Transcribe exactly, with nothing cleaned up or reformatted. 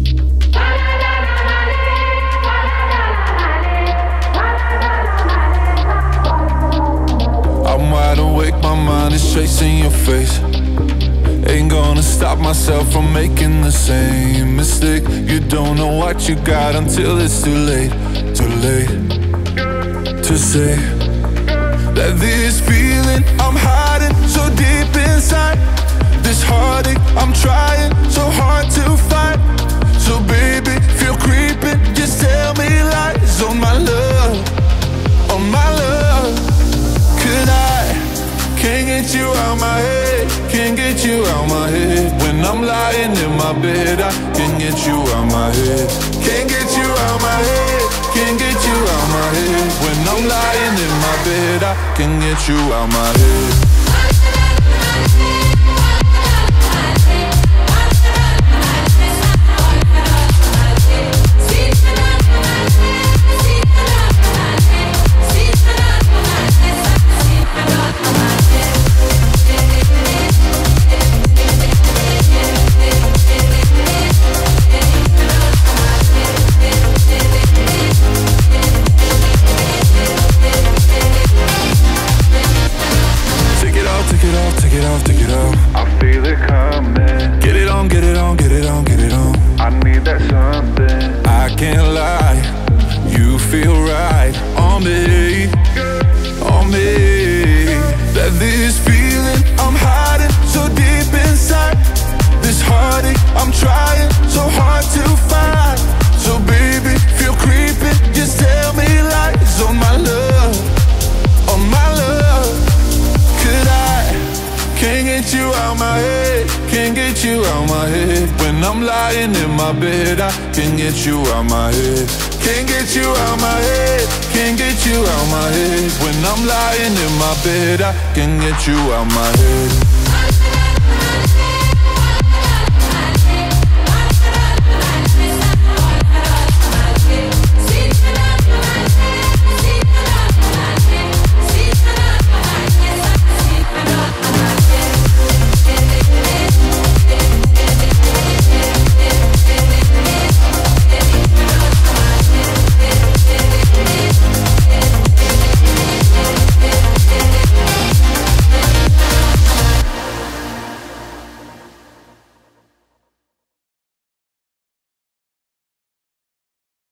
I'm wide awake, my mind is chasing your face. Ain't gonna stop myself from making the same mistake. You don't know what you got until it's too late. Too late to say that this feeling I'm hiding so deep inside, this heartache I'm trying so hard to fight. So baby, feel creeping, just tell me lies on my love, on my love. Could I, can't get you out my head, can't get you out my head. When I'm lying in my bed, I can't get you out my head. Can't get you out my head, can't get you out my head. When I'm lying in my bed, I can't get you out my head. I'm lying in my bed, I can't get you out my head. Can't get you out my head, can't get you out my head. When I'm lying in my bed, I can't get you out my head.